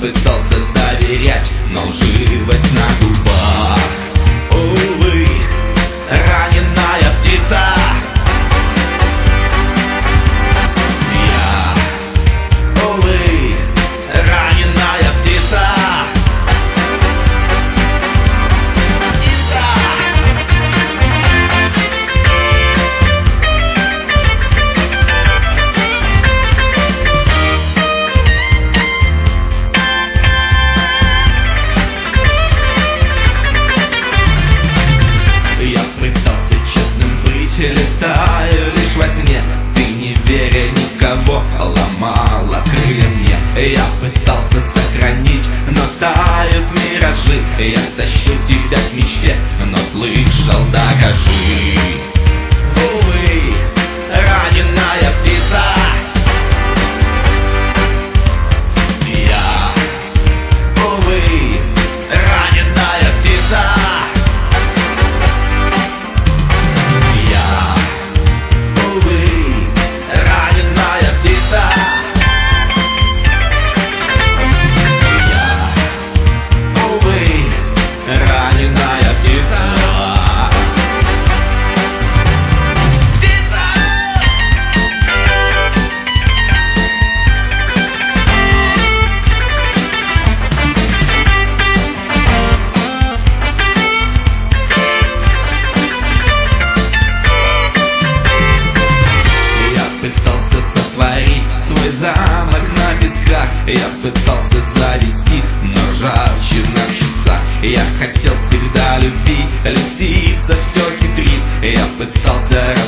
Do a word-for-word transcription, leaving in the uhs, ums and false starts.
пытался доверять, но живость на губах. Увы, раненая птица. Я, увы, раненая птица. Летаю лишь во сне, ты не веря никого, ломала крылья мне. Я пытался сохранить, но тают миражи. Я тащил тебя к мечте, но слышал, докажи. Увы, раненая птица. Я, увы, раненая птица. Замок на песках я пытался завести, но ржавчина в часах. Я хотел всегда любить, лисица все хитрит. Я пытался